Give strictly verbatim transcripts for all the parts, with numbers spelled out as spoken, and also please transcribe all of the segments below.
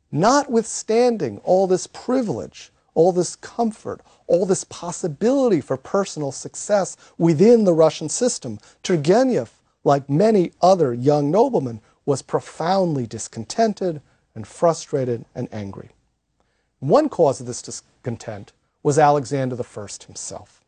Notwithstanding all this privilege, all this comfort, all this possibility for personal success within the Russian system, Turgenev, like many other young noblemen, was profoundly discontented and frustrated and angry. One cause of this discontent was Alexander the First himself.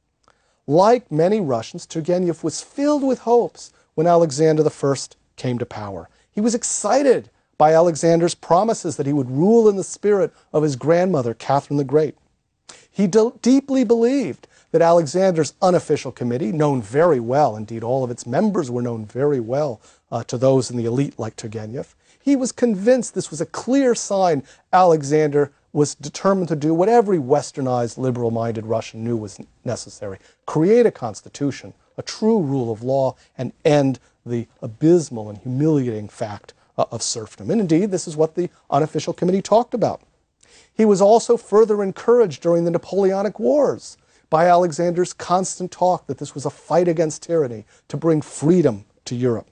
Like many Russians, Turgenev was filled with hopes when Alexander the First came to power. He was excited by Alexander's promises that he would rule in the spirit of his grandmother, Catherine the Great. He deeply believed that Alexander's unofficial committee, known very well, indeed all of its members were known very well uh, to those in the elite like Turgenev, he was convinced this was a clear sign Alexander was determined to do what every westernized, liberal-minded Russian knew was necessary: create a constitution, a true rule of law, and end the abysmal and humiliating fact uh, of serfdom. And indeed, this is what the unofficial committee talked about. He was also further encouraged during the Napoleonic Wars by Alexander's constant talk that this was a fight against tyranny to bring freedom to Europe.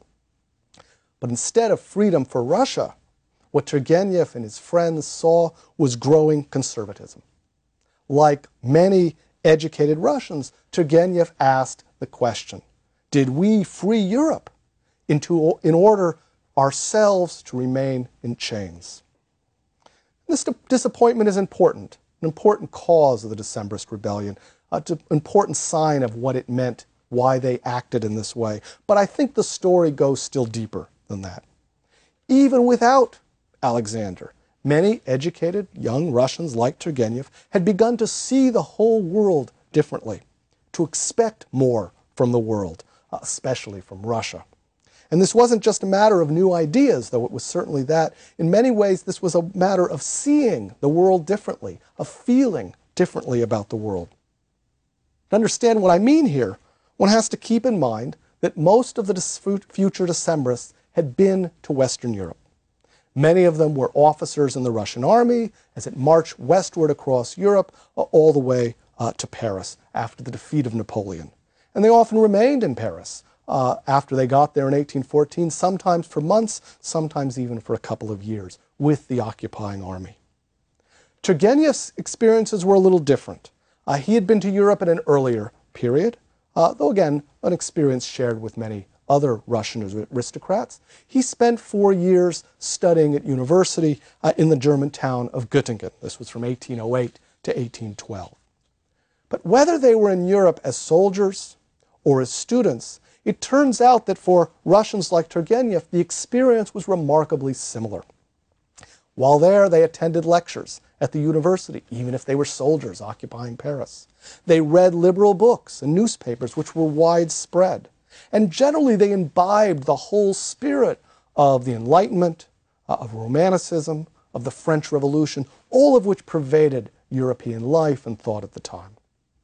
But instead of freedom for Russia, what Turgenev and his friends saw was growing conservatism. Like many educated Russians, Turgenev asked the question, did we free Europe into, in order ourselves to remain in chains? This disappointment is important, an important cause of the Decembrist rebellion, an important sign of what it meant, why they acted in this way. But I think the story goes still deeper than that. Even without Alexander, many educated young Russians like Turgenev had begun to see the whole world differently, to expect more from the world, especially from Russia. And this wasn't just a matter of new ideas, though it was certainly that. In many ways, this was a matter of seeing the world differently, of feeling differently about the world. To understand what I mean here, one has to keep in mind that most of the future Decembrists had been to Western Europe. Many of them were officers in the Russian army as it marched westward across Europe uh, all the way uh, to Paris after the defeat of Napoleon. And they often remained in Paris uh, after they got there in eighteen fourteen, sometimes for months, sometimes even for a couple of years, with the occupying army. Turgenev's experiences were a little different. Uh, he had been to Europe in an earlier period, uh, though again, an experience shared with many other Russian aristocrats. He spent four years studying at university uh, in the German town of Göttingen. This was from eighteen oh eight to eighteen twelve. But whether they were in Europe as soldiers or as students, it turns out that for Russians like Turgenev, the experience was remarkably similar. While there, they attended lectures at the university, even if they were soldiers occupying Paris. They read liberal books and newspapers, which were widespread. And generally, they imbibed the whole spirit of the Enlightenment, uh, of Romanticism, of the French Revolution, all of which pervaded European life and thought at the time.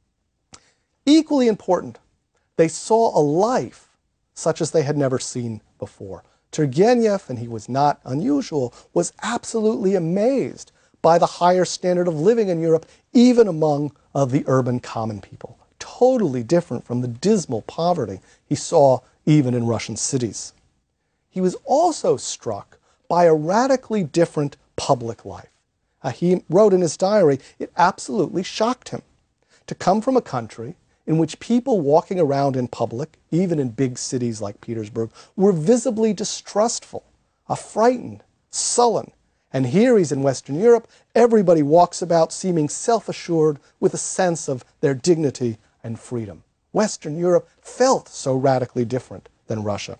Equally important, they saw a life such as they had never seen before. Turgenev, and he was not unusual, was absolutely amazed by the higher standard of living in Europe, even among uh, the urban common people. Totally different from the dismal poverty he saw even in Russian cities. He was also struck by a radically different public life. Uh, he wrote in his diary, it absolutely shocked him to come from a country in which people walking around in public, even in big cities like Petersburg, were visibly distrustful, uh, frightened, sullen. And here he's in Western Europe, everybody walks about seeming self-assured with a sense of their dignity and freedom. Western Europe felt so radically different than Russia.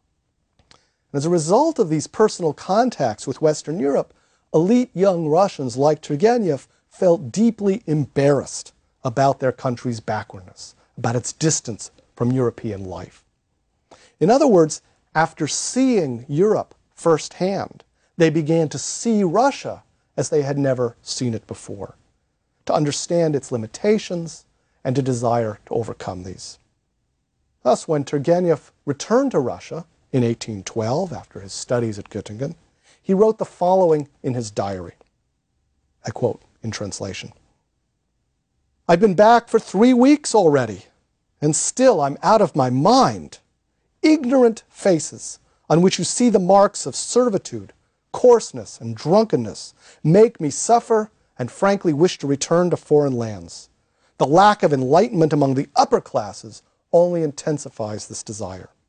And as a result of these personal contacts with Western Europe, elite young Russians like Turgenev felt deeply embarrassed about their country's backwardness, about its distance from European life. In other words, after seeing Europe firsthand, they began to see Russia as they had never seen it before, to understand its limitations and to desire to overcome these. Thus, when Turgenev returned to Russia in eighteen twelve, after his studies at Göttingen, he wrote the following in his diary. I quote in translation. "I've been back for three weeks already, and still I'm out of my mind. Ignorant faces on which you see the marks of servitude, coarseness, and drunkenness make me suffer and frankly wish to return to foreign lands. The lack of enlightenment among the upper classes only intensifies this desire.